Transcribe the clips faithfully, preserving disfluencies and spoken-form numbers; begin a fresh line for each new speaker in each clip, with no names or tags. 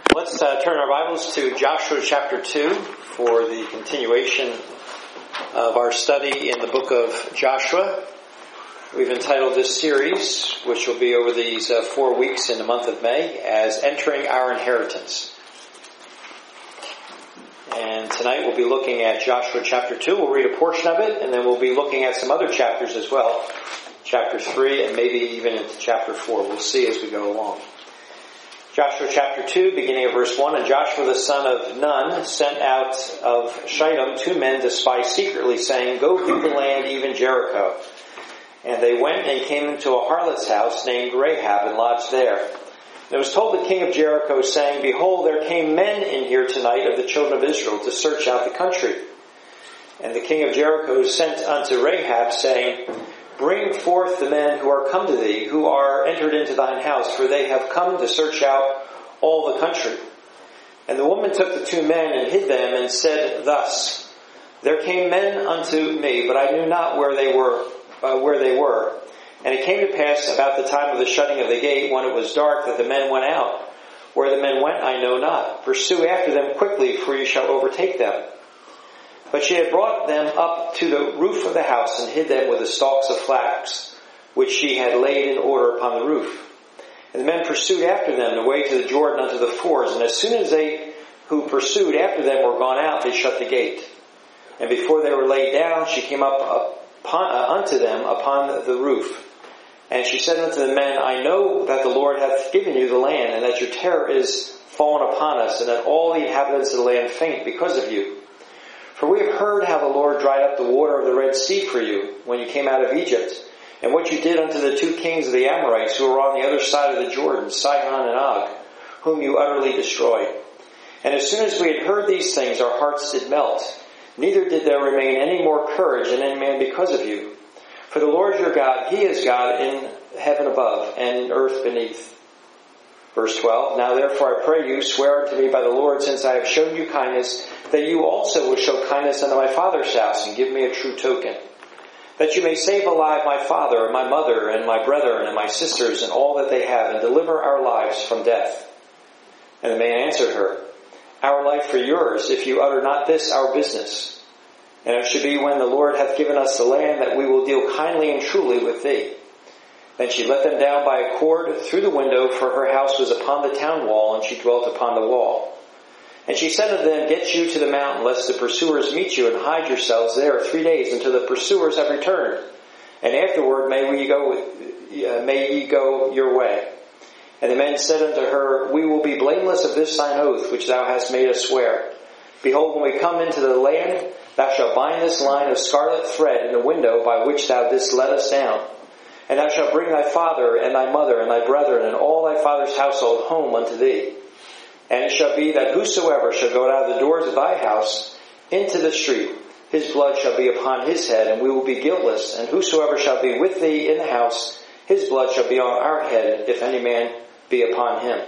Let's uh, turn our Bibles to Joshua chapter two for the continuation of our study in the book of Joshua. We've entitled this series, which will be over these uh, four weeks in the month of May, as Entering Our Inheritance. And tonight we'll be looking at Joshua chapter two. We'll read a portion of it, and then we'll be looking at some other chapters as well. Chapter three, and maybe even into chapter four. We'll see as we go along. Joshua chapter two, beginning of verse one, And Joshua the son of Nun sent out of Shittim two men to spy secretly, saying, Go view the land, even Jericho. And they went and came into a harlot's house named Rahab, and lodged there. And it was told the king of Jericho, saying, Behold, there came men in here tonight of the children of Israel to search out the country. And the king of Jericho sent unto Rahab, saying, Bring forth the men who are come to thee, who are entered into thine house, for they have come to search out all the country. And the woman took the two men and hid them, and said thus, There came men unto me, but I knew not where they were. Uh, where they were. And it came to pass about the time of the shutting of the gate, when it was dark, that the men went out. Where the men went, I know not. Pursue after them quickly, for you shall overtake them. But she had brought them up to the roof of the house, and hid them with the stalks of flax, which she had laid in order upon the roof. And the men pursued after them the way to the Jordan unto the fords. And as soon as they who pursued after them were gone out, they shut the gate. And before they were laid down, she came up upon, uh, unto them upon the roof. And she said unto the men, I know that the Lord hath given you the land, and that your terror is fallen upon us, and that all the inhabitants of the land faint because of you. For we have heard how the Lord dried up the water of the Red Sea for you when you came out of Egypt, and what you did unto the two kings of the Amorites who were on the other side of the Jordan, Sihon and Og, whom you utterly destroyed. And as soon as we had heard these things, our hearts did melt. Neither did there remain any more courage in any man because of you. For the Lord your God, He is God in heaven above and in earth beneath. Verse twelve, Now therefore I pray you, swear unto me by the Lord, since I have shown you kindness, that you also will show kindness unto my father's house, and give me a true token. That you may save alive my father, and my mother, and my brethren, and my sisters, and all that they have, and deliver our lives from death. And the man answered her, Our life for yours, if you utter not this our business. And it should be when the Lord hath given us the land, that we will deal kindly and truly with thee. Then she let them down by a cord through the window, for her house was upon the town wall, and she dwelt upon the wall. And she said unto them, Get you to the mountain, lest the pursuers meet you, and hide yourselves there three days until the pursuers have returned. And afterward may we go, uh, may ye go your way. And the men said unto her, We will be blameless of this thine oath, which thou hast made us swear. Behold, when we come into the land, thou shalt bind this line of scarlet thread in the window by which thou didst let us down. And thou shalt bring thy father, and thy mother, and thy brethren, and all thy father's household home unto thee. And it shall be that whosoever shall go out of the doors of thy house into the street, his blood shall be upon his head, and we will be guiltless. And whosoever shall be with thee in the house, his blood shall be on our head, if any man be upon him.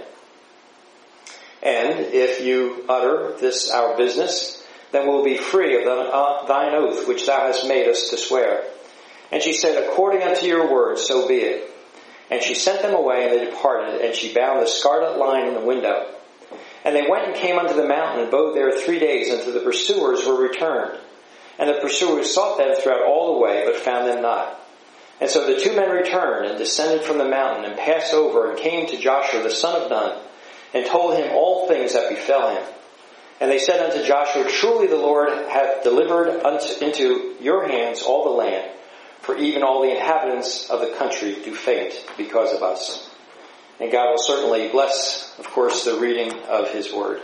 And if you utter this our business, then we will be free of thine oath which thou hast made us to swear. And she said, According unto your word, so be it. And she sent them away, and they departed, and she bound the scarlet line in the window. And they went and came unto the mountain, and abode there three days, until the pursuers were returned. And the pursuers sought them throughout all the way, but found them not. And so the two men returned, and descended from the mountain, and passed over, and came to Joshua the son of Nun, and told him all things that befell him. And they said unto Joshua, Truly the Lord hath delivered unto, into your hands all the land, for even all the inhabitants of the country do faint because of us. And God will certainly bless, of course, the reading of His Word.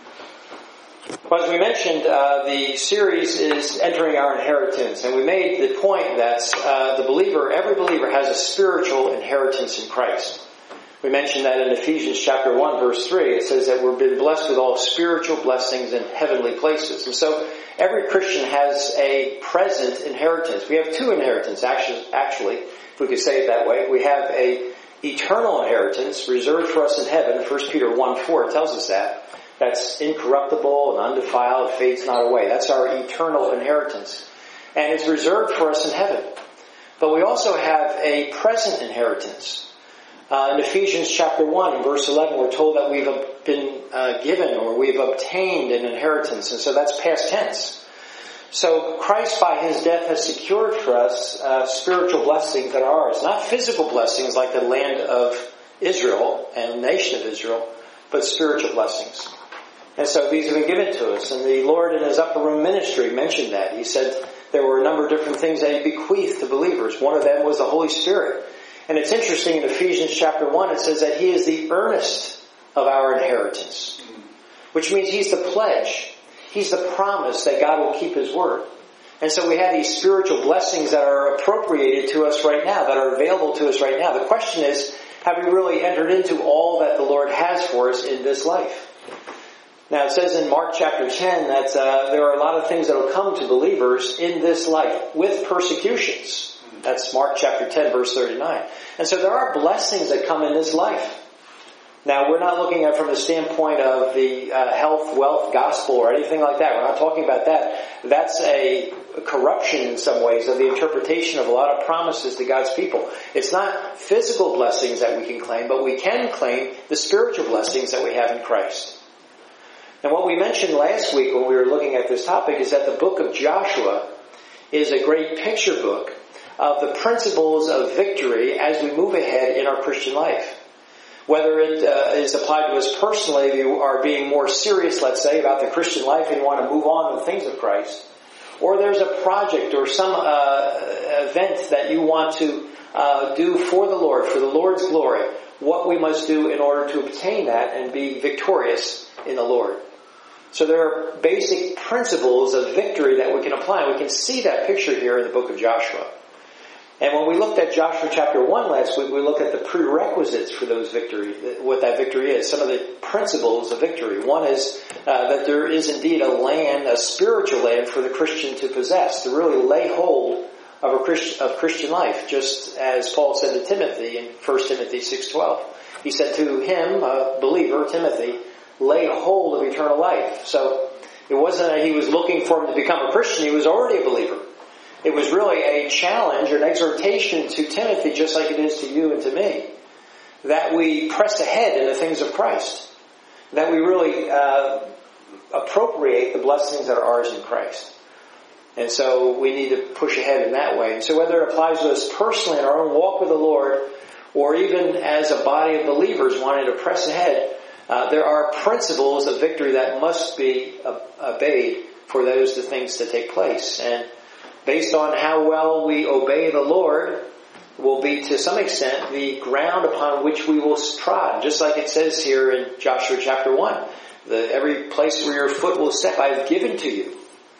Well, as we mentioned, uh, the series is Entering Our Inheritance, and we made the point that uh, the believer, every believer has a spiritual inheritance in Christ. We mentioned that in Ephesians chapter one, verse three, it says that we've been blessed with all spiritual blessings in heavenly places. And so every Christian has a present inheritance. We have two inheritances, actually, actually, if we could say it that way. We have a eternal inheritance reserved for us in heaven. First Peter one four tells us that. That's incorruptible and undefiled, fades not away. That's our eternal inheritance. And it's reserved for us in heaven. But we also have a present inheritance. Uh, in Ephesians chapter one, verse eleven, we're told that we've been uh, given or we've obtained an inheritance. And so that's past tense. So Christ, by his death, has secured for us uh, spiritual blessings that are ours. Not physical blessings like the land of Israel and the nation of Israel, but spiritual blessings. And so these have been given to us. And the Lord in his upper room ministry mentioned that. He said there were a number of different things that he bequeathed to believers. One of them was the Holy Spirit. And it's interesting in Ephesians chapter one, it says that he is the earnest of our inheritance. Which means he's the pledge. He's the promise that God will keep his word. And so we have these spiritual blessings that are appropriated to us right now, that are available to us right now. The question is, have we really entered into all that the Lord has for us in this life? Now it says in Mark chapter ten that uh, there are a lot of things that will come to believers in this life with persecutions. That's Mark chapter ten, verse thirty-nine. And so there are blessings that come in this life. Now we're not looking at it from the standpoint of the uh, health, wealth, gospel or anything like that. We're not talking about that. That's a corruption in some ways of the interpretation of a lot of promises to God's people. It's not physical blessings that we can claim, but we can claim the spiritual blessings that we have in Christ. And what we mentioned last week when we were looking at this topic is that the book of Joshua is a great picture book of the principles of victory as we move ahead in our Christian life. Whether it uh, is applied to us personally, you are being more serious, let's say, about the Christian life and you want to move on to the things of Christ. Or there's a project or some uh, event that you want to uh, do for the Lord, for the Lord's glory. What we must do in order to obtain that and be victorious in the Lord. So there are basic principles of victory that we can apply. We can see that picture here in the book of Joshua. And when we looked at Joshua chapter one last week, we looked at the prerequisites for those victory, what that victory is, some of the principles of victory. One is uh, that there is indeed a land, a spiritual land for the Christian to possess, to really lay hold of a Christ, of Christian life, just as Paul said to Timothy in First Timothy six twelve. He said to him, a believer, Timothy, lay hold of eternal life. So it wasn't that he was looking for him to become a Christian, he was already a believer. It was really a challenge or an exhortation to Timothy, just like it is to you and to me, that we press ahead in the things of Christ. That we really uh, appropriate the blessings that are ours in Christ. And so we need to push ahead in that way. And so whether it applies to us personally in our own walk with the Lord, or even as a body of believers wanting to press ahead, uh, there are principles of victory that must be uh, obeyed for those the things to take place. And based on how well we obey the Lord will be, to some extent, the ground upon which we will trod. Just like it says here in Joshua chapter one. The, every place where your foot will step, I have given to you.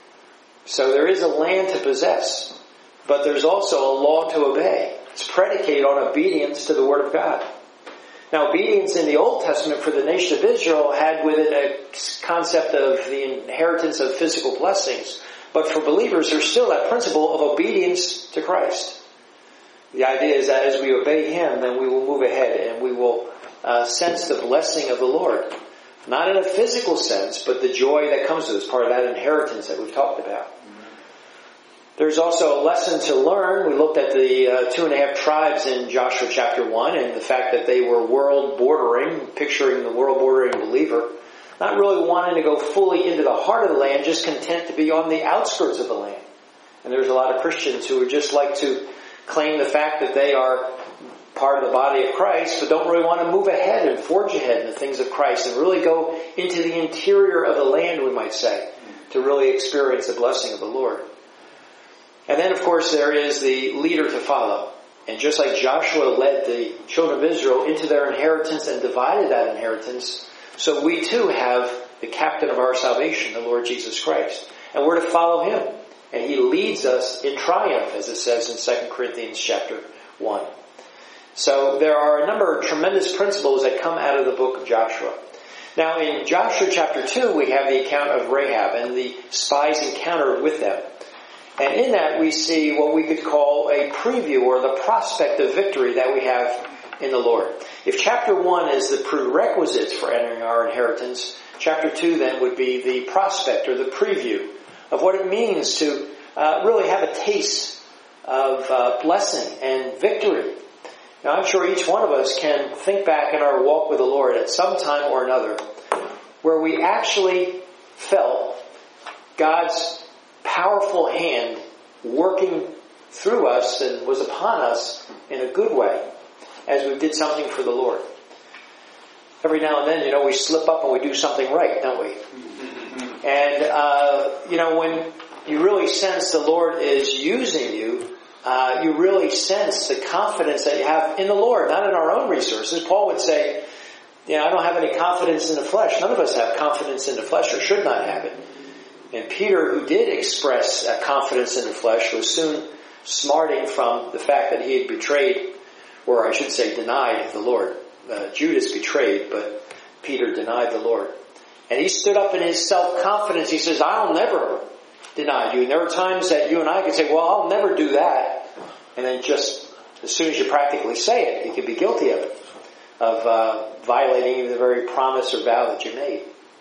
So there is a land to possess. But there's also a law to obey. It's predicated on obedience to the Word of God. Now, obedience in the Old Testament for the nation of Israel had with it a concept of the inheritance of physical blessings. But for believers, there's still that principle of obedience to Christ. The idea is that as we obey Him, then we will move ahead and we will uh, sense the blessing of the Lord. Not in a physical sense, but the joy that comes to us, part of that inheritance that we've talked about. There's also a lesson to learn. We looked at the uh, two and a half tribes in Joshua chapter one and the fact that they were world bordering, picturing the world bordering believer. Not really wanting to go fully into the heart of the land, just content to be on the outskirts of the land. And there's a lot of Christians who would just like to claim the fact that they are part of the body of Christ, but don't really want to move ahead and forge ahead in the things of Christ and really go into the interior of the land, we might say, to really experience the blessing of the Lord. And then, of course, there is the leader to follow. And just like Joshua led the children of Israel into their inheritance and divided that inheritance, so we too have the captain of our salvation, the Lord Jesus Christ. And we're to follow Him. And He leads us in triumph, as it says in Second Corinthians chapter one. So there are a number of tremendous principles that come out of the book of Joshua. Now in Joshua chapter two, we have the account of Rahab and the spies encountered with them. And in that we see what we could call a preview or the prospect of victory that we have in the Lord. If chapter one is the prerequisites for entering our inheritance, chapter two then would be the prospect or the preview of what it means to uh, really have a taste of uh, blessing and victory. Now, I'm sure each one of us can think back in our walk with the Lord at some time or another where we actually felt God's powerful hand working through us and was upon us in a good way as we did something for the Lord. Every now and then, you know, we slip up and we do something right, don't we? And, uh, you know, when you really sense the Lord is using you, uh, you really sense the confidence that you have in the Lord, not in our own resources. Paul would say, you know, I don't have any confidence in the flesh. None of us have confidence in the flesh or should not have it. And Peter, who did express uh, confidence in the flesh, was soon smarting from the fact that he had betrayed, or I should say denied the Lord. Uh, Judas betrayed, but Peter denied the Lord. And he stood up in his self-confidence. He says, I'll never deny you. And there are times that you and I can say, well, I'll never do that. And then just as soon as you practically say it, you can be guilty of it, of uh, violating even the very promise or vow that you made.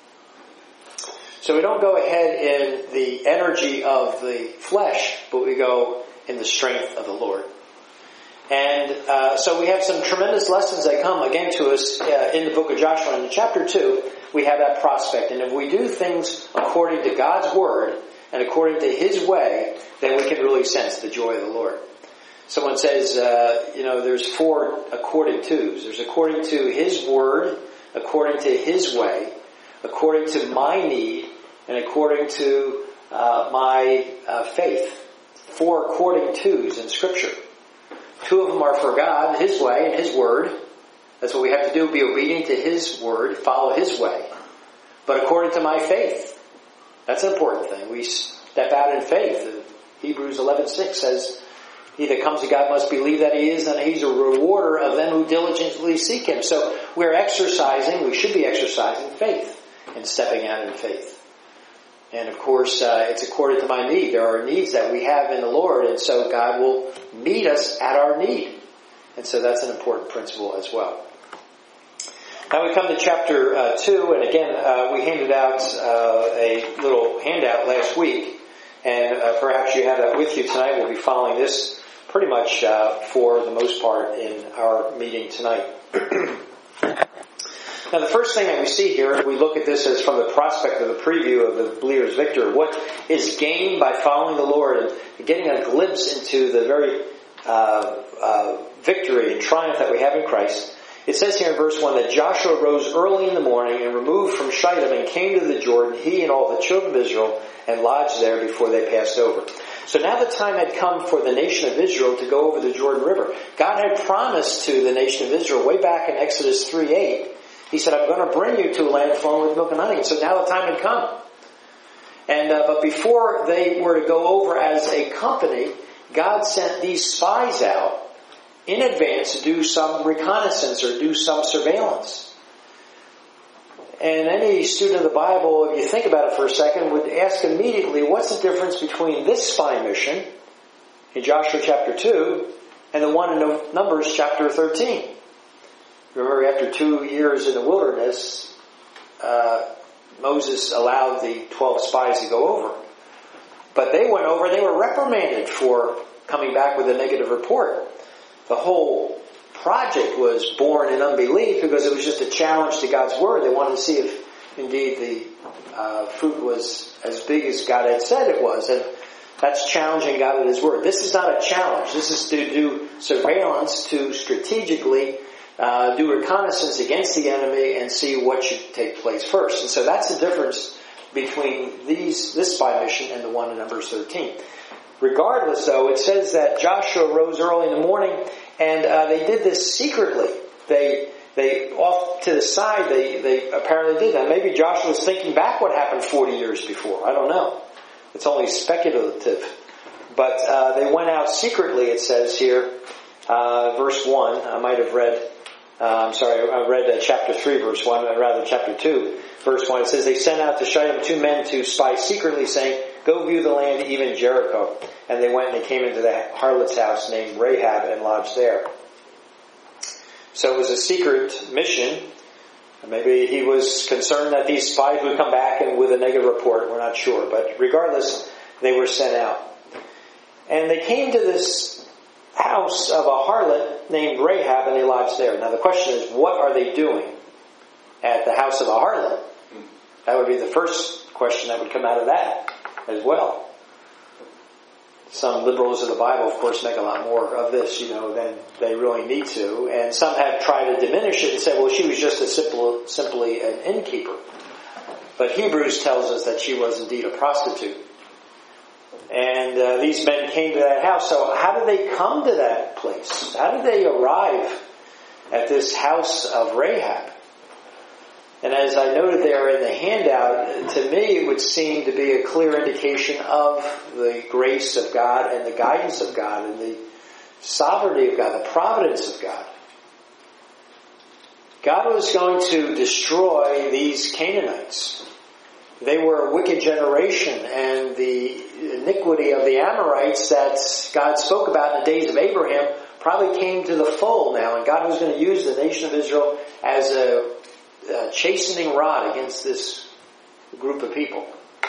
So we don't go ahead in the energy of the flesh, but we go in the strength of the Lord. And uh, so we have some tremendous lessons that come again to us uh, in the book of Joshua. In chapter two, we have that prospect. And if we do things according to God's word and according to His way, then we can really sense the joy of the Lord. Someone says, uh, you know, there's four according to's. There's according to His word, according to His way, according to my need, and according to uh, my uh, faith. Four according to's in Scripture. Two of them are for God, His way, and His word. That's what we have to do, be obedient to His word, follow His way. But according to my faith, that's an important thing. We step out in faith. Hebrews eleven six says, he that comes to God must believe that He is, and He's a rewarder of them who diligently seek Him. So we're exercising, we should be exercising faith and stepping out in faith. And of course, uh, it's according to my need. There are needs that we have in the Lord, and so God will meet us at our need. And so that's an important principle as well. Now we come to chapter uh, two, and again, uh, we handed out uh, a little handout last week, and uh, perhaps you have that with you tonight. We'll be following this pretty much uh, for the most part in our meeting tonight. Now the first thing that we see here, if we look at this as from the prospect of the preview of the believer's victory, what is gained by following the Lord and getting a glimpse into the very uh, uh, victory and triumph that we have in Christ. It says here in verse one that Joshua rose early in the morning and removed from Shittim and came to the Jordan, he and all the children of Israel, and lodged there before they passed over. So now the time had come for the nation of Israel to go over the Jordan River. God had promised to the nation of Israel way back in Exodus three eight, He said, I'm going to bring you to a land flowing with milk and honey. And so now the time had come. And uh, but before they were to go over as a company, God sent these spies out in advance to do some reconnaissance or do some surveillance. And any student of the Bible, if you think about it for a second, would ask immediately, what's the difference between this spy mission in Joshua chapter two and the one in Numbers chapter thirteen? Remember, after two years in the wilderness, uh, Moses allowed the twelve spies to go over. But they went over, they were reprimanded for coming back with a negative report. The whole project was born in unbelief because it was just a challenge to God's word. They wanted to see if indeed the uh, fruit was as big as God had said it was. And that's challenging God at His word. This is not a challenge. This is to do surveillance, to strategically Uh, do reconnaissance against the enemy and see what should take place first. And so that's the difference between these this spy mission and the one in Numbers thirteen. Regardless, though, it says that Joshua rose early in the morning, and uh, they did this secretly. They they off to the side. They they apparently did that. Maybe Joshua was thinking back what happened forty years before. I don't know. It's only speculative. But uh, they went out secretly. It says here, uh, verse one. I might have read. Uh, I'm sorry, I read uh, chapter three, verse one, uh, rather chapter two, verse one. It says, they sent out to Shittim two men to spy secretly, saying, go view the land, even Jericho. And they went and they came into the harlot's house named Rahab and lodged there. So it was a secret mission. Maybe he was concerned that these spies would come back and with a negative report. We're not sure. But regardless, they were sent out. And they came to this house of a harlot named Rahab and their lives there. Now the question is, what are they doing at the house of a harlot? That would be the first question that would come out of that as well. Some liberals of the Bible, of course, make a lot more of this, you know, than they really need to. And some have tried to diminish it and say, well, she was just a simple, simply an innkeeper. But Hebrews tells us that she was indeed a prostitute. And uh, these men came to that house. So how did they come to that place? How did they arrive at this house of Rahab? And as I noted there in the handout, to me it would seem to be a clear indication of the grace of God and the guidance of God and the sovereignty of God, the providence of God. God was going to destroy these Canaanites. They were a wicked generation, and the iniquity of the Amorites that God spoke about in the days of Abraham probably came to the full now, and God was going to use the nation of Israel as a Uh, chastening rod against this group of people.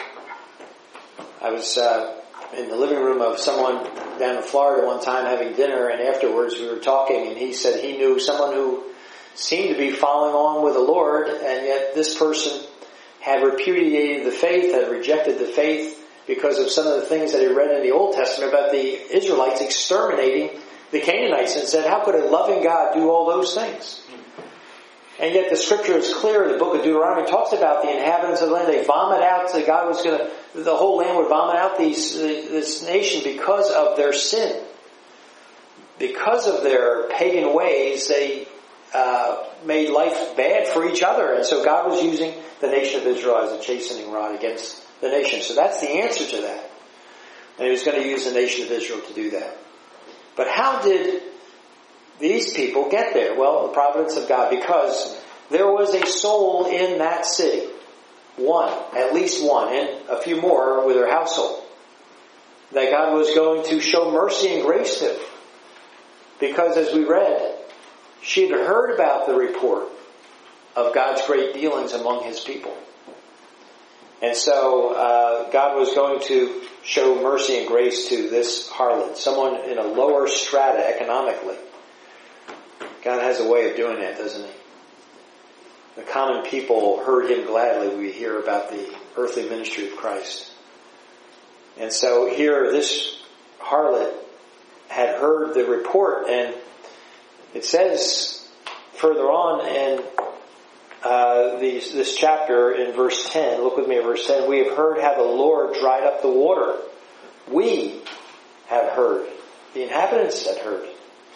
I was uh, in the living room of someone down in Florida one time having dinner, and afterwards we were talking, and he said he knew someone who seemed to be following on with the Lord, and yet this person had repudiated the faith, had rejected the faith because of some of the things that he read in the Old Testament about the Israelites exterminating the Canaanites, and said, how could a loving God do all those things? And yet the scripture is clear. The book of Deuteronomy talks about the inhabitants of the land. They vomit out. So God was going to, the whole land would vomit out these, this nation because of their sin. Because of their pagan ways, they uh, made life bad for each other. And so God was using the nation of Israel as a chastening rod against the nation. So that's the answer to that. And he was going to use the nation of Israel to do that. But how did these people get there? Well, the providence of God, because there was a soul in that city. One, at least one, and a few more with her household, that God was going to show mercy and grace to. Because as we read, she had heard about the report of God's great dealings among His people. And so uh, God was going to show mercy and grace to this harlot, someone in a lower strata economically. God has a way of doing that, doesn't He? The common people heard Him gladly. We hear about the earthly ministry of Christ. And so here, this harlot had heard the report, and it says further on in uh, these, this chapter in verse ten, look with me at verse ten, we have heard how the Lord dried up the water. We have heard. The inhabitants had heard.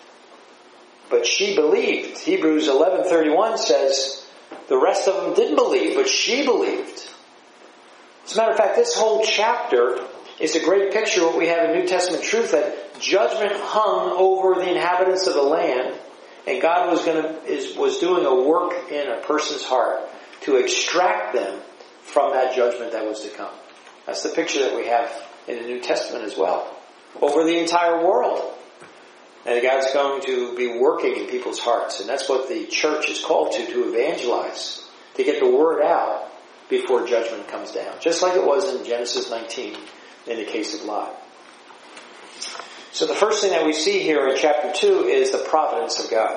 But she believed. Hebrews eleven thirty-one says the rest of them didn't believe, but she believed. As a matter of fact, this whole chapter is a great picture of what we have in New Testament truth, that judgment hung over the inhabitants of the land, and God was going to is was doing a work in a person's heart to extract them from that judgment that was to come. That's the picture that we have in the New Testament as well, over the entire world. And God's going to be working in people's hearts. And that's what the church is called to, to evangelize, to get the word out before judgment comes down. Just like it was in Genesis nineteen in the case of Lot. So the first thing that we see here in chapter two is the providence of God.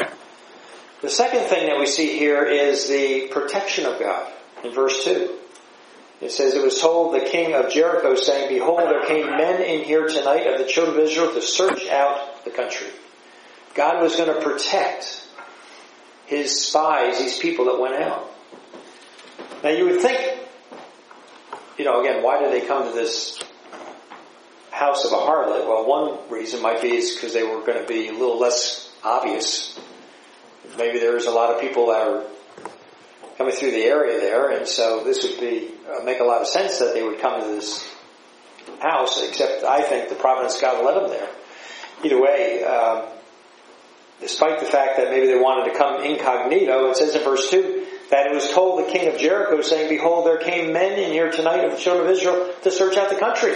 The second thing that we see here is the protection of God in verse two. It says, it was told the king of Jericho, saying, behold, there came men in here tonight of the children of Israel to search out the country. God was going to protect His spies, these people that went out. Now you would think, you know, again, why did they come to this house of a harlot? Well, one reason might be is because they were going to be a little less obvious. Maybe there's a lot of people that are coming through the area there, and so this would be uh, make a lot of sense that they would come to this house, except I think the providence of God led them there. Either way, um, despite the fact that maybe they wanted to come incognito, it says in verse two that it was told the king of Jericho, saying, behold, there came men in here tonight of the children of Israel to search out the country.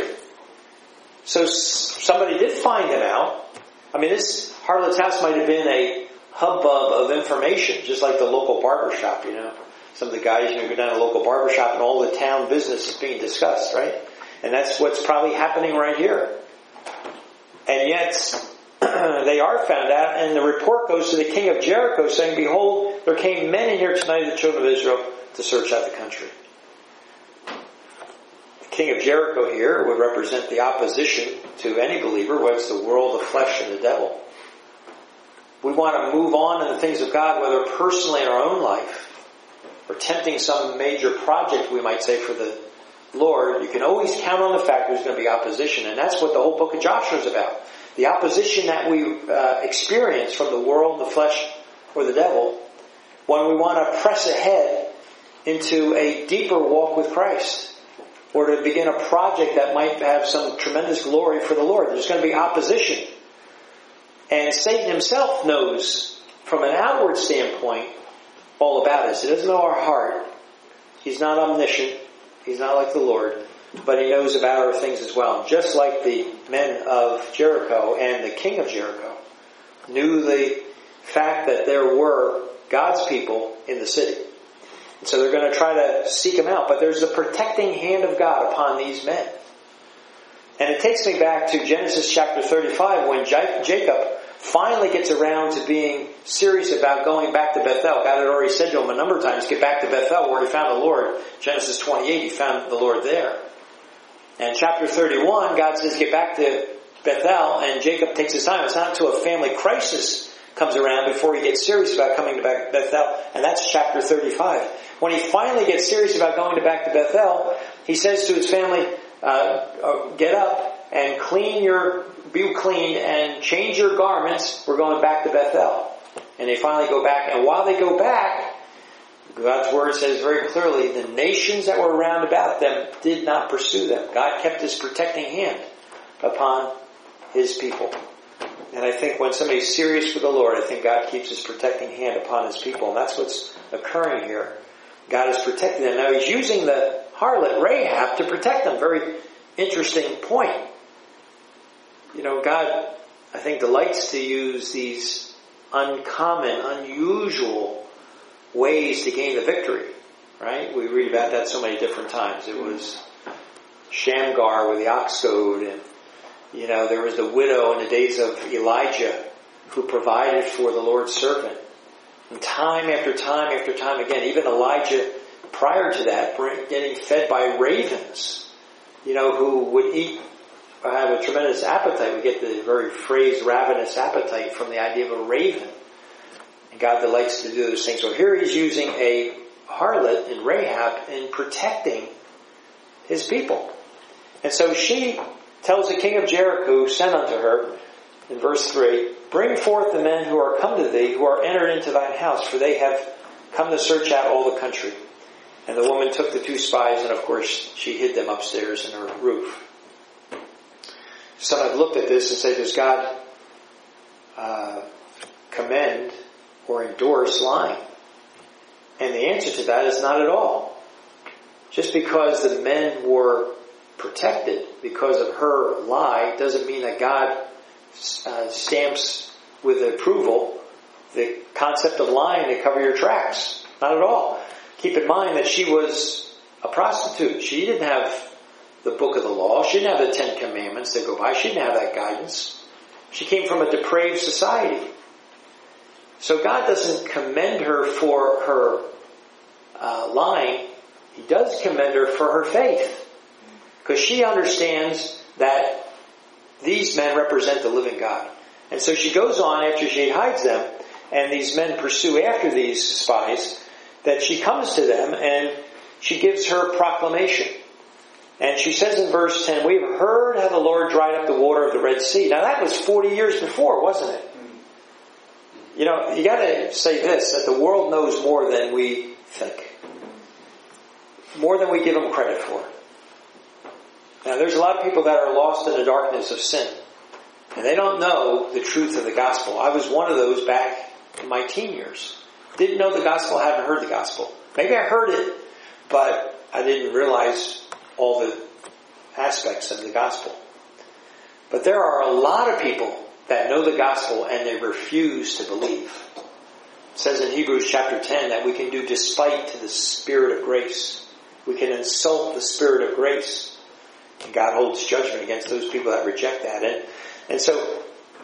So somebody did find them out. I mean, this harlot's house might have been a hubbub of information, just like the local barber shop, you know. Some of the guys, you know, go down to a local barber shop and all the town business is being discussed, right? And that's what's probably happening right here. And yet, they are found out, and the report goes to the king of Jericho saying, behold, there came men in here tonight of the children of Israel to search out the country. The king of Jericho here would represent the opposition to any believer, whether it's the world, the flesh, and the devil. We want to move on in the things of God, whether personally in our own life, or attempting some major project, we might say, for the Lord. You can always count on the fact there's going to be opposition, and that's what the whole book of Joshua is about. The opposition that we uh, experience from the world, the flesh, or the devil, when we want to press ahead into a deeper walk with Christ, or to begin a project that might have some tremendous glory for the Lord. There's going to be opposition. And Satan himself knows, from an outward standpoint, all about us. He doesn't know our heart. He's not omniscient. He's not like the Lord. But he knows about our things as well. Just like the men of Jericho and the king of Jericho knew the fact that there were God's people in the city. And so they're going to try to seek him out. But there's a protecting hand of God upon these men. And it takes me back to Genesis chapter thirty-five when Jacob finally gets around to being serious about going back to Bethel. God had already said to him a number of times, get back to Bethel where he found the Lord. Genesis twenty-eight, he found the Lord there. And chapter thirty-one, God says, get back to Bethel, and Jacob takes his time. It's not until a family crisis comes around before he gets serious about coming to Bethel, and that's chapter thirty-five. When he finally gets serious about going to back to Bethel, he says to his family, uh, uh, get up and clean your, be clean and change your garments. We're going back to Bethel. And they finally go back, and while they go back, God's word says very clearly, the nations that were round about them did not pursue them. God kept his protecting hand upon his people. And I think when somebody's serious for the Lord, I think God keeps his protecting hand upon his people. And that's what's occurring here. God is protecting them. Now he's using the harlot Rahab to protect them. Very interesting point. You know, God, I think, delights to use these uncommon, unusual ways to gain the victory. Right? We read about that so many different times. It was Shamgar with the ox goad, and you know, there was the widow in the days of Elijah who provided for the Lord's servant. And time after time after time again, even Elijah prior to that, getting fed by ravens, you know, who would eat, have a tremendous appetite. We get the very phrase ravenous appetite from the idea of a raven. And God delights to do those things. So here he's using a harlot in Rahab in protecting his people. And so she tells the king of Jericho, sent unto her, in verse three, bring forth the men who are come to thee, who are entered into thine house, for they have come to search out all the country. And the woman took the two spies, and of course she hid them upstairs in her roof. Some have looked at this and said, does God uh, commend or endorse lying? And the answer to that is not at all. Just because the men were protected because of her lie doesn't mean that God uh, stamps with approval the concept of lying to cover your tracks. Not at all. Keep in mind that she was a prostitute. She didn't have the book of the law. She didn't have the Ten Commandments to go by. She didn't have that guidance. She came from a depraved society. So God doesn't commend her for her uh, lying. He does commend her for her faith. Because she understands that these men represent the living God. And so she goes on after she hides them, and these men pursue after these spies, that she comes to them and she gives her proclamation. And she says in verse ten, we have heard how the Lord dried up the water of the Red Sea. Now that was forty years before, wasn't it? You know, you gotta say this, that the world knows more than we think. More than we give them credit for. Now there's a lot of people that are lost in the darkness of sin. And they don't know the truth of the gospel. I was one of those back in my teen years. Didn't know the gospel, hadn't heard the gospel. Maybe I heard it, but I didn't realize all the aspects of the gospel. But there are a lot of people that know the gospel and they refuse to believe. It says in Hebrews chapter ten that we can do despite to the Spirit of grace. We can insult the Spirit of grace. And God holds judgment against those people that reject that. And, and so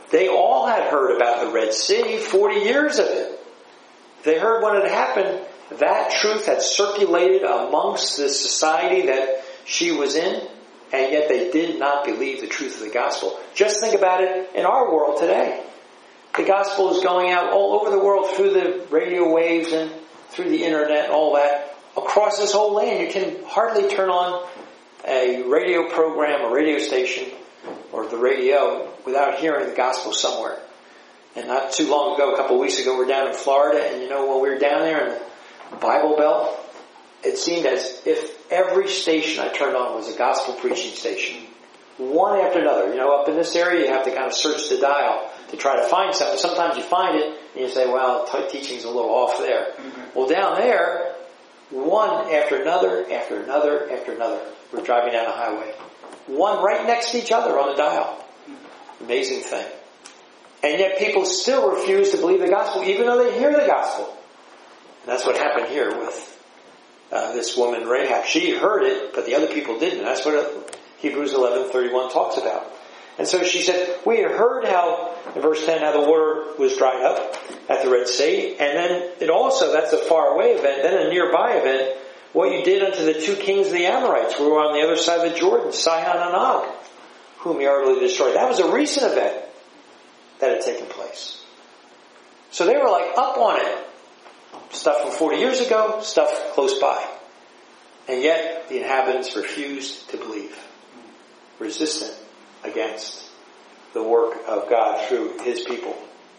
They all had heard about the Red Sea, forty years of it. They heard when it happened. That truth had circulated amongst the society that she was in, and yet they did not believe the truth of the gospel. Just think about it in our world today. The gospel is going out all over the world through the radio waves and through the internet and all that. Across this whole land, you can hardly turn on a radio program, a radio station, or the radio without hearing the gospel somewhere. And not too long ago, a couple of weeks ago, we were down in Florida, and you know, when we were down there in the Bible Belt, it seemed as if every station I turned on was a gospel preaching station. One after another. You know, up in this area, you have to kind of search the dial to try to find something. Sometimes you find it, and you say, well, the teaching's a little off there. Mm-hmm. Well, down there, one after another, after another, after another. We're driving down a highway. One right next to each other on the dial. Amazing thing. And yet people still refuse to believe the gospel, even though they hear the gospel. And that's what happened here with uh, this woman Rahab. She heard it, but the other people didn't. That's what Hebrews eleven thirty-one talks about. And so she said, we had heard how, in verse ten, how the water was dried up at the Red Sea. And then it also, that's a far away event, then a nearby event, what you did unto the two kings of the Amorites who were on the other side of the Jordan, Sihon and Og, whom you utterly destroyed. That was a recent event that had taken place. So they were like up on it. Stuff from forty years ago, stuff close by. And yet the inhabitants refused to believe. Resistant against the work of God through His people.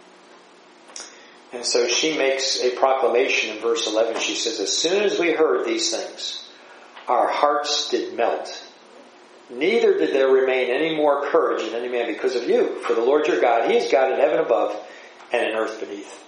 And so she makes a proclamation in verse eleven. She says, as soon as we heard these things, our hearts did melt. Neither did there remain any more courage in any man because of you. For the Lord your God, He is God in heaven above and in earth beneath.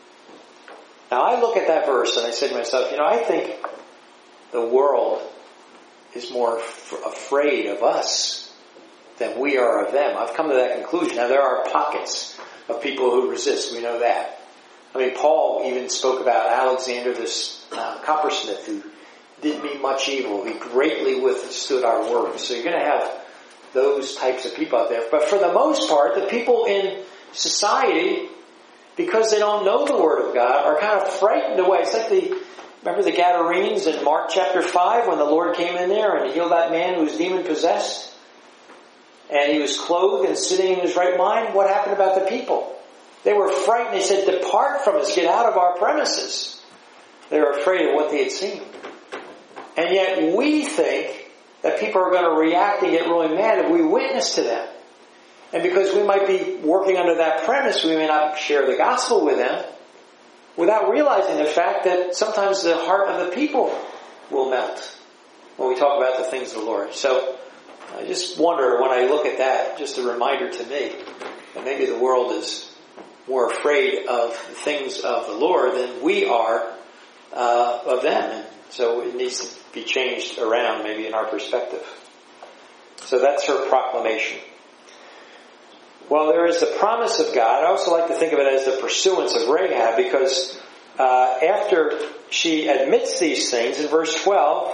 Now I look at that verse and I say to myself, you know, I think the world is more f- afraid of us than we are of them. I've come to that conclusion. Now there are pockets of people who resist. We know that. I mean, Paul even spoke about Alexander, this uh, coppersmith who did me much evil. He greatly withstood our words. So you're going to have those types of people out there. But for the most part, the people in society, because they don't know the Word of God, are kind of frightened away. It's like the, remember the Gadarenes in Mark chapter five when the Lord came in there and healed that man who was demon possessed? And he was clothed and sitting in his right mind. What happened about the people? They were frightened. They said, depart from us, get out of our premises. They were afraid of what they had seen. And yet we think that people are going to react and get really mad if we witness to them. And because we might be working under that premise, we may not share the gospel with them without realizing the fact that sometimes the heart of the people will melt when we talk about the things of the Lord. So I just wonder when I look at that, just a reminder to me that maybe the world is more afraid of the things of the Lord than we are uh, of them. And so it needs to be changed around maybe in our perspective. So that's her proclamation. Well, there is the promise of God. I also like to think of it as the pursuance of Rahab because uh, after she admits these things, in verse twelve,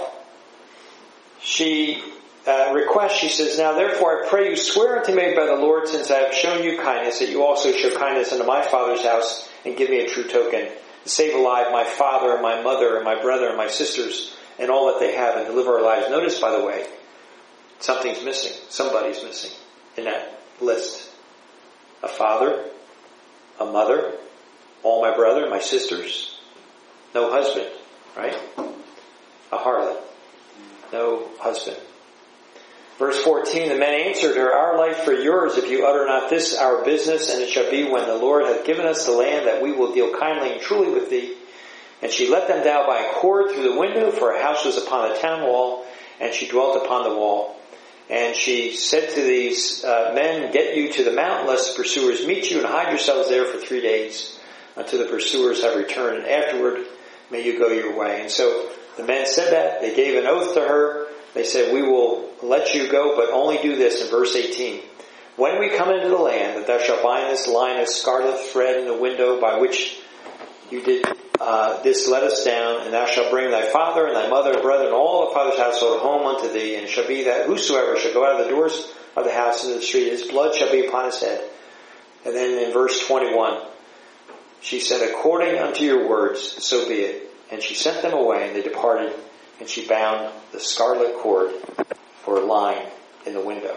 she uh, requests, she says, now therefore I pray you swear unto me by the Lord, since I have shown you kindness, that you also show kindness unto my father's house and give me a true token, to save alive my father and my mother and my brother and my sisters and all that they have and deliver our lives. Notice, by the way, something's missing. Somebody's missing in that list. A father, a mother, all my brother, my sisters, no husband, right? A harlot, no husband. Verse fourteen, the men answered her, our life for yours, if you utter not this our business, and it shall be when the Lord hath given us the land that we will deal kindly and truly with thee. And she let them down by a cord through the window, for her house was upon the town wall, and she dwelt upon the wall. And she said to these uh, men, get you to the mountain, lest the pursuers meet you, and hide yourselves there for three days, until the pursuers have returned, and afterward may you go your way. And so the men said that. They gave an oath to her. They said, we will let you go, but only do this in verse eighteen. When we come into the land, that thou shalt bind this line of scarlet thread in the window by which you did uh, this let us down, and thou shalt bring thy father and thy mother and brother and all the father's household home unto thee, and it shall be that whosoever shall go out of the doors of the house into the street, his blood shall be upon his head. And then in verse twenty-one, she said, according unto your words, so be it. And she sent them away, and they departed, and she bound the scarlet cord for a line in the window.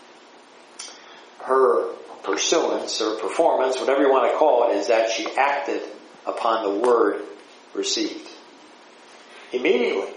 Her pursuance or performance, whatever you want to call it, is that she acted upon the word received. Immediately.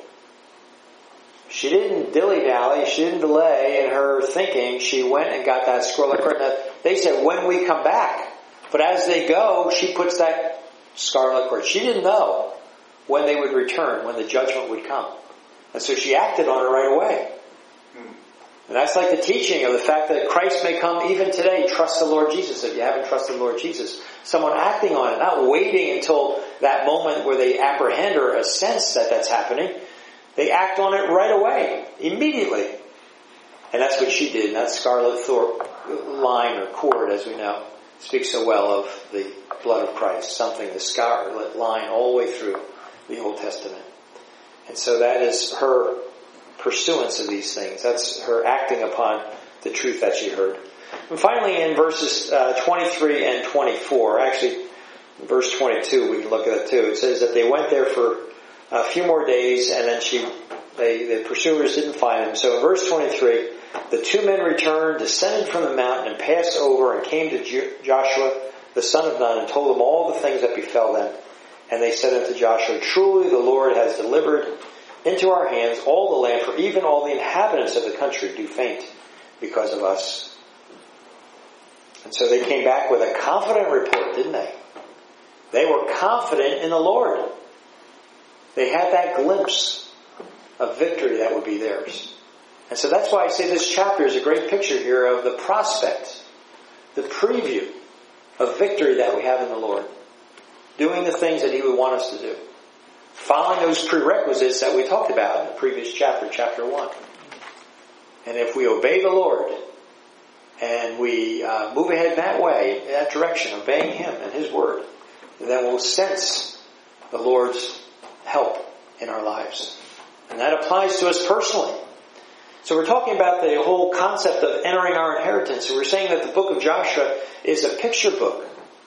She didn't dilly-dally, she didn't delay in her thinking. She went and got that scarlet cord. Now, they said, when we come back. But as they go, she puts that scarlet cord. She didn't know when they would return, when the judgment would come. And so she acted on it right away. And that's like the teaching of the fact that Christ may come even today. Trust the Lord Jesus. If you haven't trusted the Lord Jesus, someone acting on it, not waiting until that moment where they apprehend or a sense that that's happening. They act on it right away, immediately. And that's what she did. And that scarlet thor- line or cord, as we know, speaks so well of the blood of Christ. Something, the scarlet line all the way through the Old Testament. And so that is her pursuance of these things. That's her acting upon the truth that she heard. And finally in verses uh, twenty-three and twenty-four, actually verse twenty-two, we can look at it too. It says that they went there for a few more days, and then she, they, the pursuers didn't find them. So in verse twenty-three, the two men returned, descended from the mountain, and passed over, and came to Joshua the son of Nun, and told him all the things that befell them. And they said unto Joshua, truly the Lord has delivered into our hands all the land, for even all the inhabitants of the country do faint because of us. And so they came back with a confident report, didn't they? They were confident in the Lord. They had that glimpse of victory that would be theirs. And so that's why I say this chapter is a great picture here of the prospect, the preview of victory that we have in the Lord. Doing the things that He would want us to do. Following those prerequisites that we talked about in the previous chapter, chapter one. And if we obey the Lord and we uh, move ahead that way, in that direction, obeying Him and His Word, then we'll sense the Lord's help in our lives. And that applies to us personally. So we're talking about the whole concept of entering our inheritance. And we're saying that the book of Joshua is a picture book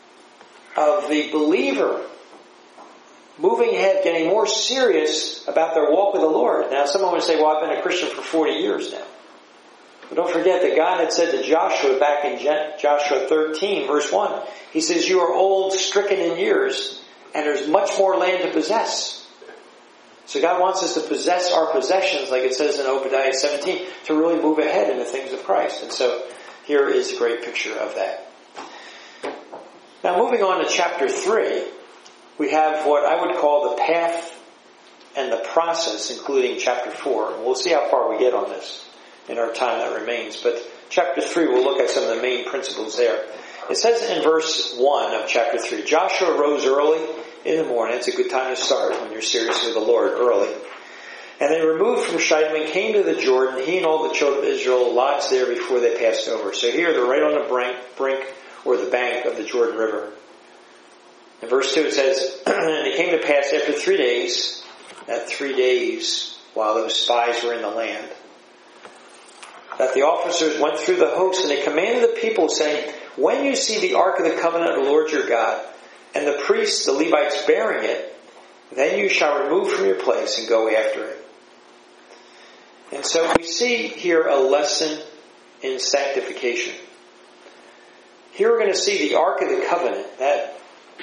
of the believer moving ahead, getting more serious about their walk with the Lord. Now, someone would say, well, I've been a Christian for forty years now. But don't forget that God had said to Joshua back in Joshua thirteen, verse one, He says, you are old, stricken in years, and there's much more land to possess. So God wants us to possess our possessions, like it says in Obadiah seventeen, to really move ahead in the things of Christ. And so here is a great picture of that. Now, moving on to chapter three, we have what I would call the path and the process, including chapter four. And we'll see how far we get on this in our time that remains. But chapter three, we'll look at some of the main principles there. It says in verse one of chapter three, Joshua rose early in the morning. It's a good time to start when you're serious with the Lord, early. And they removed from Shittim and came to the Jordan. He and all the children of Israel lodged there before they passed over. So here they're right on the brink, brink or the bank of the Jordan River. In verse two it says, and it came to pass after three days, that three days while those spies were in the land, that the officers went through the host and they commanded the people, saying, when you see the ark of the covenant of the Lord your God, and the priests, the Levites, bearing it, then you shall remove from your place and go after it. And so we see here a lesson in sanctification. Here we're going to see the Ark of the Covenant, that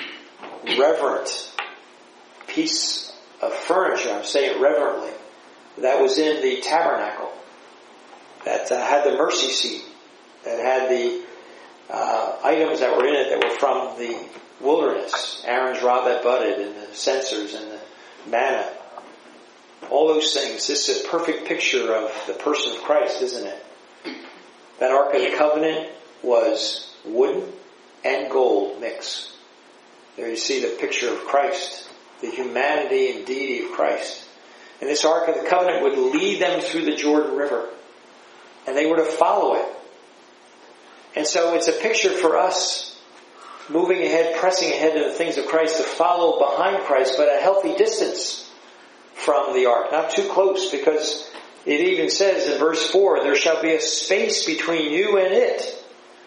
reverent piece of furniture, I'm saying it reverently, that was in the tabernacle, that uh, had the mercy seat, that had the uh, items that were in it that were from the wilderness, Aaron's rod that budded, and the censers, and the manna. All those things. This is a perfect picture of the person of Christ, isn't it? That Ark of the Covenant was wooden and gold mix. There you see the picture of Christ, the humanity and deity of Christ. And this Ark of the Covenant would lead them through the Jordan River. And they were to follow it. And so it's a picture for us moving ahead, pressing ahead to the things of Christ, to follow behind Christ, but a healthy distance from the ark. Not too close, because it even says in verse four, there shall be a space between you and it.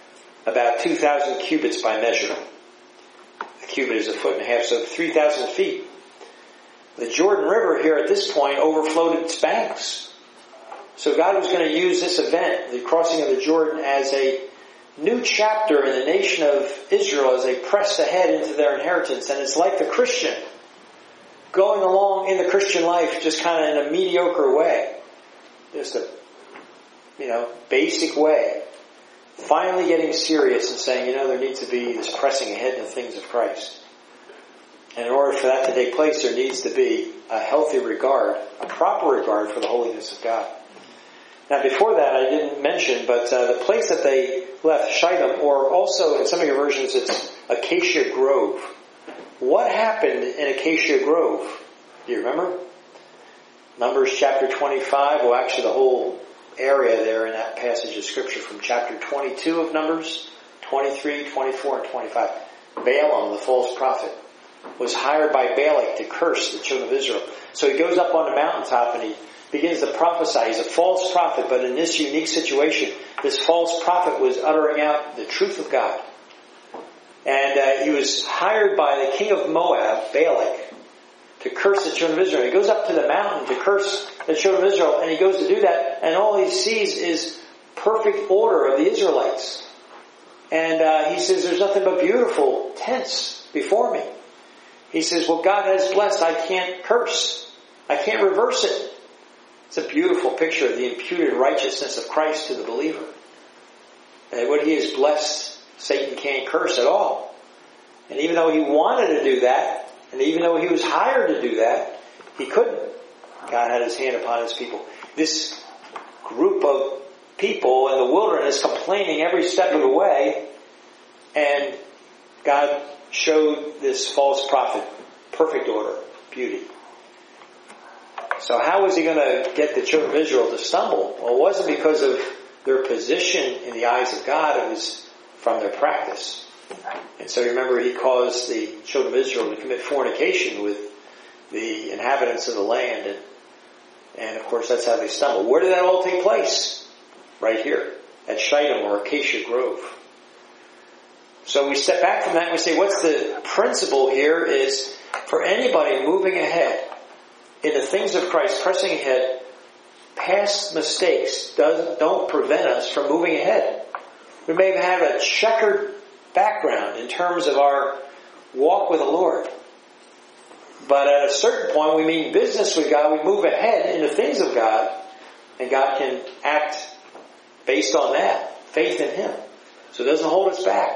about two thousand cubits by measure. A cubit is a foot and a half, so three thousand feet. The Jordan River here at this point overflowed its banks. So God was going to use this event, the crossing of the Jordan, as a new chapter in the nation of Israel as they pressed ahead into their inheritance. And it's like the Christian going along in the Christian life just kind of in a mediocre way. Just a, you know, basic way. Finally getting serious and saying, you know, there needs to be this pressing ahead in the things of Christ. And in order for that to take place, there needs to be a healthy regard, a proper regard for the holiness of God. Now, before that, I didn't mention, but uh, the place that they left, Shittim, or also in some of your versions, it's Acacia Grove. What happened in Acacia Grove? Do you remember? Numbers chapter twenty-five, well, actually the whole area there in that passage of Scripture from chapter twenty-two of Numbers, twenty-three, twenty-four, and twenty-five. Balaam, the false prophet, was hired by Balak to curse the children of Israel. So he goes up on the mountaintop and he begins to prophesy. He's a false prophet, but in this unique situation, this false prophet was uttering out the truth of God. And uh, he was hired by the king of Moab, Balak, to curse the children of Israel. He goes up to the mountain to curse the children of Israel, and he goes to do that, and all he sees is perfect order of the Israelites. And uh, he says, there's nothing but beautiful tents before me. He says, what God has blessed, I can't curse. I can't reverse it. It's a beautiful picture of the imputed righteousness of Christ to the believer. And what he has blessed, Satan can't curse at all. And even though he wanted to do that, and even though he was hired to do that, he couldn't. God had his hand upon his people. This group of people in the wilderness complaining every step of the way, and God showed this false prophet perfect order, beauty. So how was he going to get the children of Israel to stumble? Well, it wasn't because of their position in the eyes of God. It was from their practice. And so you remember he caused the children of Israel to commit fornication with the inhabitants of the land. And, and of course that's how they stumbled. Where did that all take place? Right here at Shittim or Acacia Grove. So we step back from that and we say, what's the principle here is for anybody moving ahead in the things of Christ, pressing ahead, past mistakes doesn't, don't prevent us from moving ahead. We may have had a checkered background in terms of our walk with the Lord. But at a certain point, we mean business with God. We move ahead in the things of God, and God can act based on that, faith in Him. So it doesn't hold us back.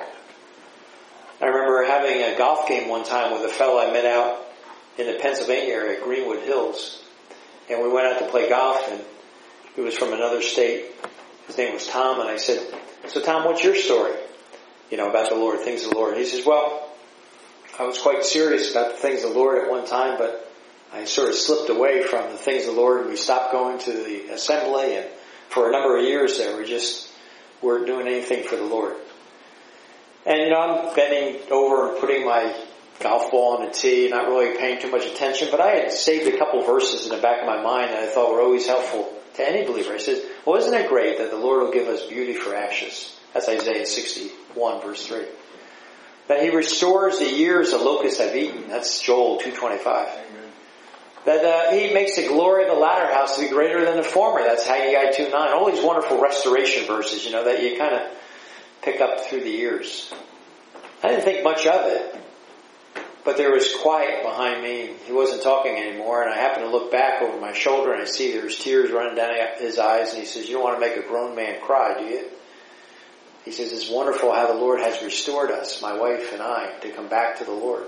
I remember having a golf game one time with a fellow I met out in the Pennsylvania area, Greenwood Hills. And we went out to play golf, and he was from another state. His name was Tom, and I said, so Tom, what's your story? You know, about the Lord, things of the Lord. He says, well, I was quite serious about the things of the Lord at one time, but I sort of slipped away from the things of the Lord, and we stopped going to the assembly, and for a number of years there, we just weren't doing anything for the Lord. And, you know, I'm bending over and putting my golf ball on the tee, not really paying too much attention, but I had saved a couple verses in the back of my mind that I thought were always helpful to any believer. I said, well, isn't it great that the Lord will give us beauty for ashes? That's Isaiah sixty-one, verse three. That He restores the years the locusts have eaten. That's Joel two twenty-five. That uh, He makes the glory of the latter house to be greater than the former. That's Haggai two nine. All these wonderful restoration verses, you know, that you kind of pick up through the years. I didn't think much of it. But there was quiet behind me. He wasn't talking anymore. And I happened to look back over my shoulder and I see there's tears running down his eyes. And he says, you don't want to make a grown man cry, do you? He says, it's wonderful how the Lord has restored us, my wife and I, to come back to the Lord.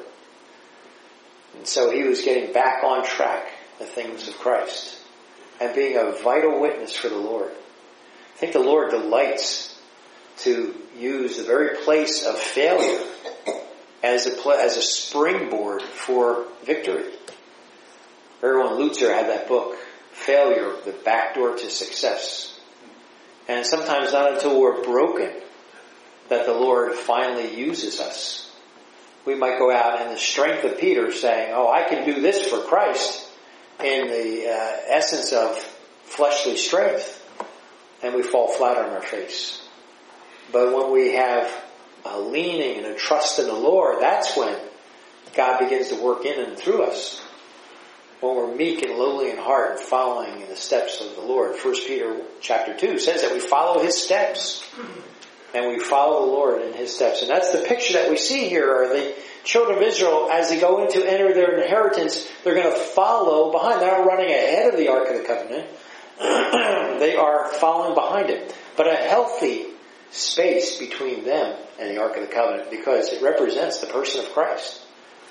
And so he was getting back on track, the things of Christ, and being a vital witness for the Lord. I think the Lord delights to use the very place of failure as a pl- as a springboard for victory. Erwin Lutzer had that book, Failure, the Backdoor to Success. And sometimes not until we're broken that the Lord finally uses us. We might go out in the strength of Peter saying, oh, I can do this for Christ in the uh, essence of fleshly strength. And we fall flat on our face. But when we have a leaning and a trust in the Lord, that's when God begins to work in and through us. When we're meek and lowly in heart and following in the steps of the Lord. First Peter chapter two says that we follow His steps. And we follow the Lord in His steps. And that's the picture that we see here. Are the children of Israel, as they go in to enter their inheritance, they're going to follow behind. They're not running ahead of the Ark of the Covenant. They are following behind it. But a healthy space between them and the Ark of the Covenant, because it represents the person of Christ.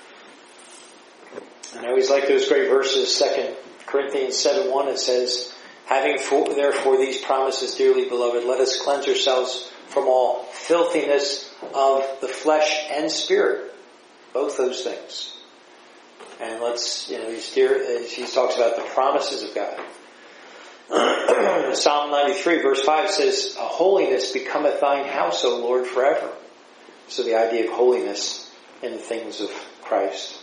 And I always like those great verses, Second Corinthians seven one, it says, having for, therefore these promises, dearly beloved, let us cleanse ourselves from all filthiness of the flesh and spirit. Both those things. And let's, you know, he's dear, he talks about the promises of God. Psalm ninety-three verse five says, holiness becometh thine house, O Lord, forever. So the idea of holiness in the things of Christ.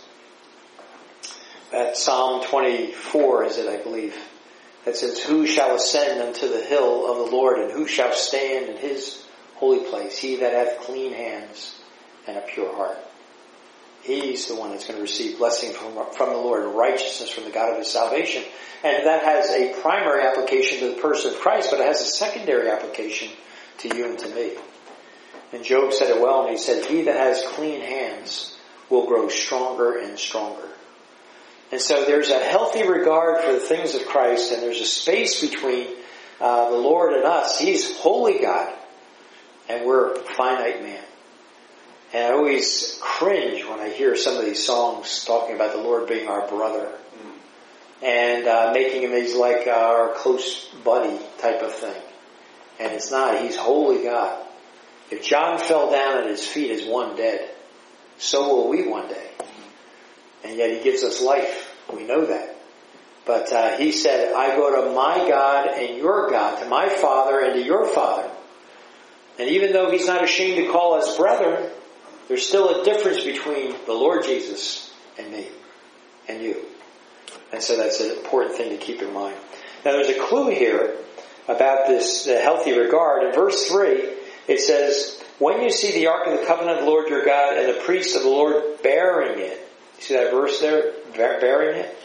At Psalm twenty-four is it, I believe, that says, who shall ascend unto the hill of the Lord, and who shall stand in His holy place? He that hath clean hands and a pure heart. He's the one that's going to receive blessing from, from the Lord, and righteousness from the God of His salvation. And that has a primary application to the person of Christ, but it has a secondary application to you and to me. And Job said it well, and he said, he that has clean hands will grow stronger and stronger. And so there's a healthy regard for the things of Christ, and there's a space between uh, the Lord and us. He's holy God, and we're finite man. And I always cringe when I hear some of these songs talking about the Lord being our brother and uh, making Him He's like our close buddy type of thing. And it's not. He's holy God. If John fell down at His feet as one dead, so will we one day. And yet He gives us life. We know that. But uh, He said, I go to my God and your God, to my Father and to your Father. And even though He's not ashamed to call us brethren, there's still a difference between the Lord Jesus and me and you. And so that's an important thing to keep in mind. Now there's a clue here about this uh, healthy regard. In verse three, it says, when you see the Ark of the Covenant of the Lord your God and the priests of the Lord bearing it. You see that verse there? Bearing it?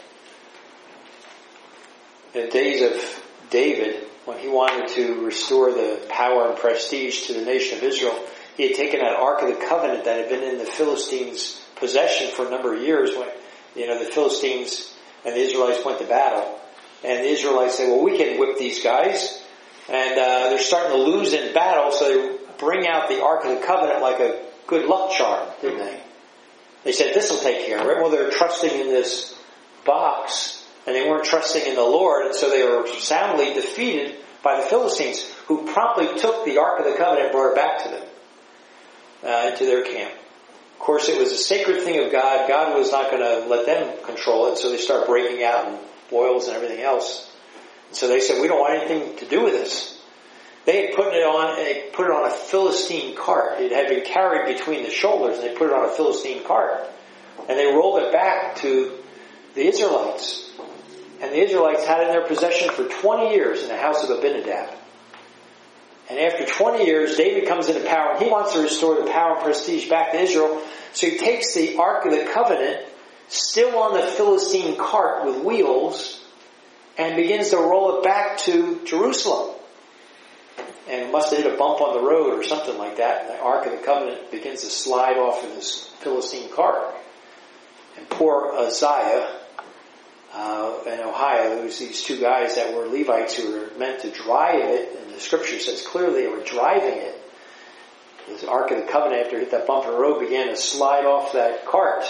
In the days of David, when he wanted to restore the power and prestige to the nation of Israel, he had taken that Ark of the Covenant that had been in the Philistines' possession for a number of years when, you know, the Philistines and the Israelites went to battle. And the Israelites said, well, we can whip these guys. And uh, they're starting to lose in battle, so they bring out the Ark of the Covenant like a good luck charm, didn't they? They said, this will take care of it. Well, they were trusting in this box, and they weren't trusting in the Lord, and so they were soundly defeated by the Philistines, who promptly took the Ark of the Covenant and brought it back to them, uh, into their camp. Of course, it was a sacred thing of God. God was not going to let them control it, so they start breaking out in boils and everything else. And so they said, we don't want anything to do with this. They had put it on, they put it on a Philistine cart. It had been carried between the shoulders, and they put it on a Philistine cart. And they rolled it back to the Israelites. And the Israelites had it in their possession for twenty years in the house of Abinadab. And after twenty years, David comes into power, and he wants to restore the power and prestige back to Israel. So he takes the Ark of the Covenant, still on the Philistine cart with wheels, and begins to roll it back to Jerusalem. And it must have hit a bump on the road or something like that. And the Ark of the Covenant begins to slide off of this Philistine cart. And poor Uzziah uh, in Ohio, there was these two guys that were Levites who were meant to drive it. And the scripture says clearly they were driving it. The Ark of the Covenant, after it hit that bump on the road, began to slide off that cart.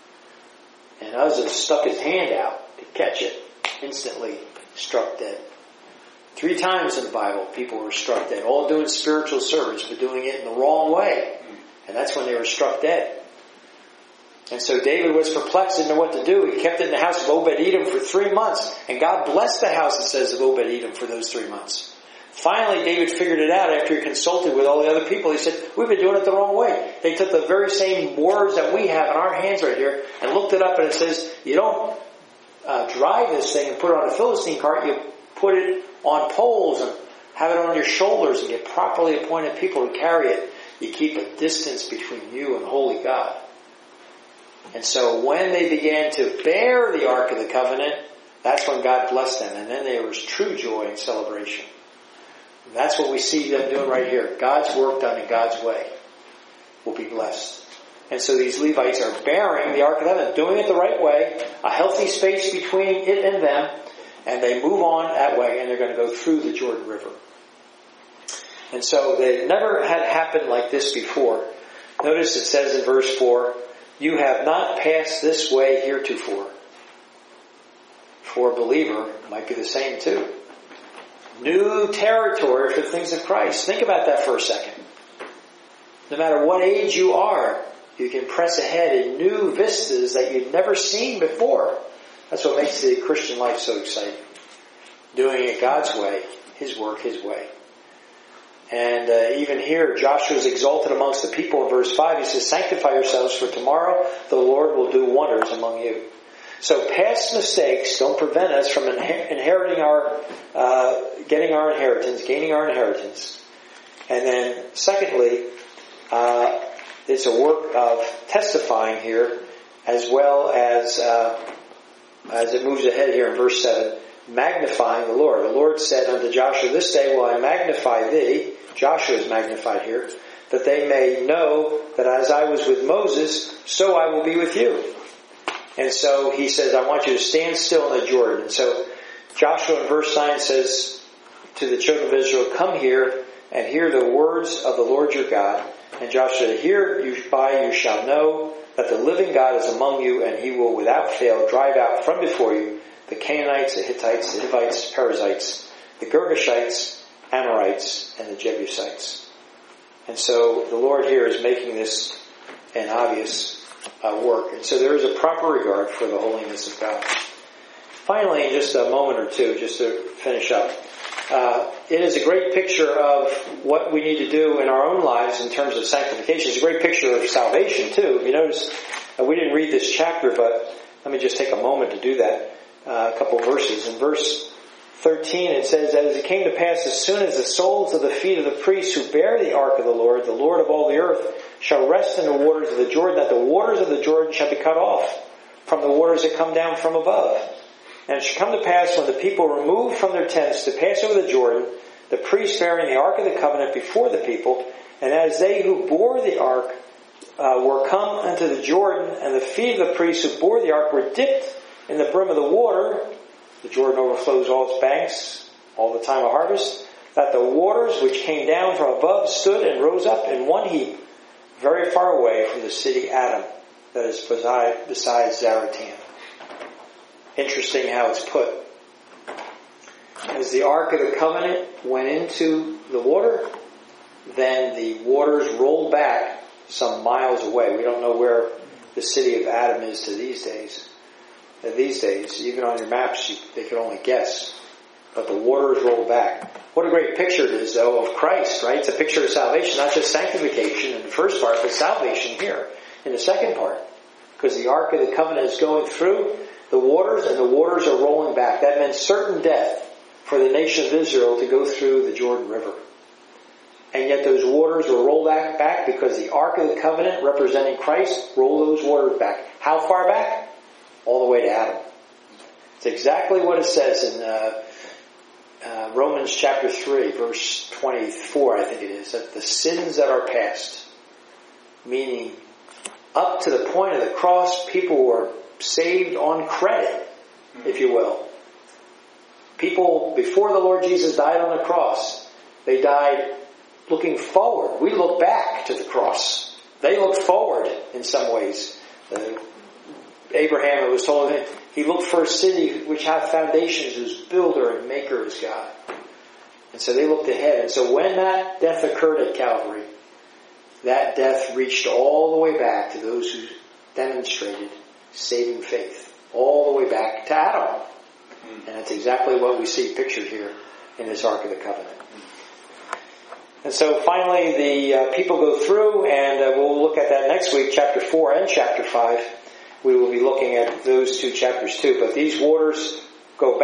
And Uzzah stuck his hand out to catch it. Instantly struck dead. Three times in the Bible, people were struck dead. All doing spiritual service, but doing it in the wrong way. And that's when they were struck dead. And so David was perplexed, didn't know what to do. He kept it in the house of Obed-Edom for three months. And God blessed the house, it says, of Obed-Edom for those three months. Finally, David figured it out after he consulted with all the other people. He said, we've been doing it the wrong way. They took the very same words that we have in our hands right here and looked it up, and it says, you don't uh, drive this thing and put it on a Philistine cart. You put it on poles and have it on your shoulders and get properly appointed people to carry it. You keep a distance between you and the holy God. And so when they began to bear the Ark of the Covenant, that's when God blessed them. And then there was true joy and celebration. And that's what we see them doing right here. God's work done in God's way will be blessed. And so these Levites are bearing the Ark of the Covenant, doing it the right way, a healthy space between it and them, and they move on that way, and they're going to go through the Jordan River. And so they never had happened like this before. Notice it says in verse four, you have not passed this way heretofore. For a believer, it might be the same too. New territory for the things of Christ. Think about that for a second. No matter what age you are, you can press ahead in new vistas that you've never seen before. That's what makes the Christian life so exciting. Doing it God's way, His work, His way. And uh, even here, Joshua is exalted amongst the people in verse five. He says, sanctify yourselves, for tomorrow the Lord will do wonders among you. So past mistakes don't prevent us from inher- inheriting our, uh, getting our inheritance, gaining our inheritance. And then secondly, uh, it's a work of testifying here, as well as, uh, as it moves ahead here in verse seven, magnifying the Lord. The Lord said unto Joshua, this day will I magnify thee. Joshua is magnified here, that they may know that as I was with Moses, so I will be with you. And so he says, I want you to stand still in the Jordan. And so Joshua in verse nine says to the children of Israel, come here and hear the words of the Lord your God. And Joshua said, hereby you shall know that the living God is among you, and He will without fail drive out from before you the Canaanites, the Hittites, the Hivites, the Perizzites, the Girgashites, Amorites, and the Jebusites. And so the Lord here is making this an obvious uh, work. And so there is a proper regard for the holiness of God. Finally, in just a moment or two, just to finish up, uh, it is a great picture of what we need to do in our own lives in terms of sanctification. It's a great picture of salvation, too. You notice, uh, we didn't read this chapter, but let me just take a moment to do that. Uh, a couple verses. In verse thirteen it says, as it came to pass, as soon as the soles of the feet of the priests who bear the ark of the Lord, the Lord of all the earth, shall rest in the waters of the Jordan, that the waters of the Jordan shall be cut off from the waters that come down from above. And it shall come to pass, when the people remove from their tents to pass over the Jordan, the priests bearing the ark of the covenant before the people, and as they who bore the ark uh, were come unto the Jordan, and the feet of the priests who bore the ark were dipped in the brim of the water, the Jordan overflows all its banks all the time of harvest, that the waters which came down from above stood and rose up in one heap, very far away from the city Adam, that is beside, beside Zaratan. Interesting how it's put. As the Ark of the Covenant went into the water, then the waters rolled back some miles away. We don't know where the city of Adam is to these days. These days, even on your maps, you, they can only guess. But the waters rolled back. What a great picture it is, though, of Christ, right? It's a picture of salvation, not just sanctification in the first part, but salvation here in the second part. Because the Ark of the Covenant is going through the waters, and the waters are rolling back. That meant certain death for the nation of Israel to go through the Jordan River. And yet those waters were rolled back, back because the Ark of the Covenant, representing Christ, rolled those waters back. How far back? All the way to Adam. It's exactly what it says in uh, uh, Romans chapter three, verse twenty-four, I think it is, that the sins that are past, meaning up to the point of the cross, people were saved on credit, if you will. People, before the Lord Jesus died on the cross, they died looking forward. We look back to the cross. They looked forward in some ways. Uh, Abraham, it was told him, he looked for a city which hath foundations, whose builder and maker is God. And so they looked ahead. And so when that death occurred at Calvary, that death reached all the way back to those who demonstrated saving faith. All the way back to Adam. And that's exactly what we see pictured here in this Ark of the Covenant. And so finally the uh, people go through, and uh, we'll look at that next week, chapter four and chapter five. We will be looking at those two chapters too. But these waters go back,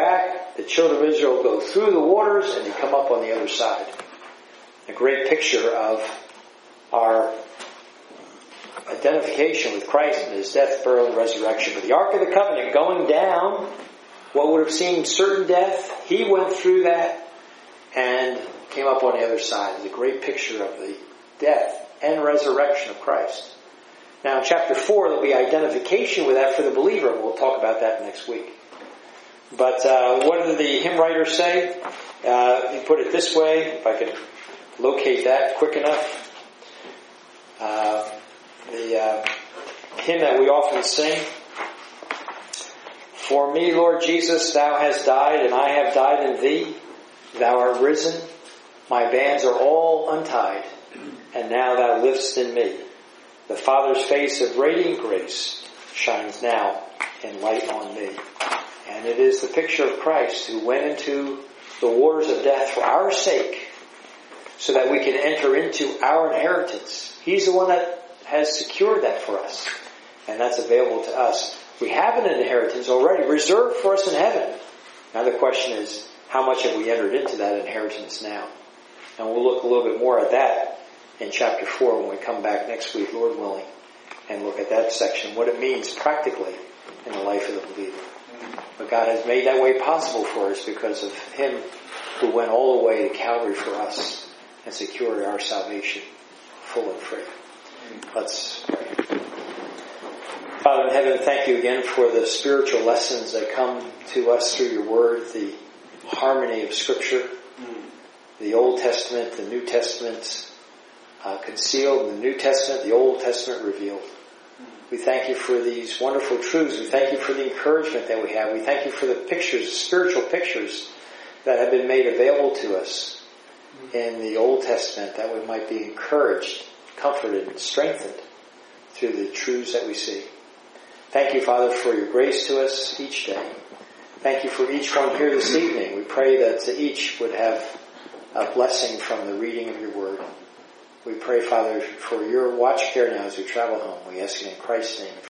the children of Israel go through the waters and they come up on the other side. A great picture of our identification with Christ and His death, burial, and resurrection. But the Ark of the Covenant going down, what would have seemed certain death, He went through that and came up on the other side. It's a great picture of the death and resurrection of Christ. Now in chapter four, there'll be identification with that for the believer. We'll talk about that next week. But uh, what did the hymn writer say? Uh, he put it this way, if I could locate that quick enough. Uh, the uh, hymn that we often sing. For me, Lord Jesus, Thou hast died, and I have died in Thee. Thou art risen, my bands are all untied, and now Thou livest in me. The Father's face of radiant grace shines now in light on me. And it is the picture of Christ who went into the waters of death for our sake, so that we can enter into our inheritance. He's the one that has secured that for us, and that's available to us. We have an inheritance already reserved for us in heaven. Now the question is, how much have we entered into that inheritance now? And we'll look a little bit more at that in chapter four when we come back next week, Lord willing, and look at that section, what it means practically in the life of the believer. But God has made that way possible for us because of Him who went all the way to Calvary for us and secured our salvation full and free. Let's pray. Father in heaven, thank You again for the spiritual lessons that come to us through Your Word, the harmony of Scripture, the Old Testament, the New Testament uh, concealed, the New Testament, the Old Testament revealed. We thank You for these wonderful truths. We thank You for the encouragement that we have. We thank You for the pictures, spiritual pictures that have been made available to us in the Old Testament, that we might be encouraged, comforted, and strengthened through the truths that we see. Thank You, Father, for Your grace to us each day. Thank You for each one here this evening. We pray that each would have a blessing from the reading of Your Word. We pray, Father, for Your watch care now as we travel home. We ask it in Christ's name.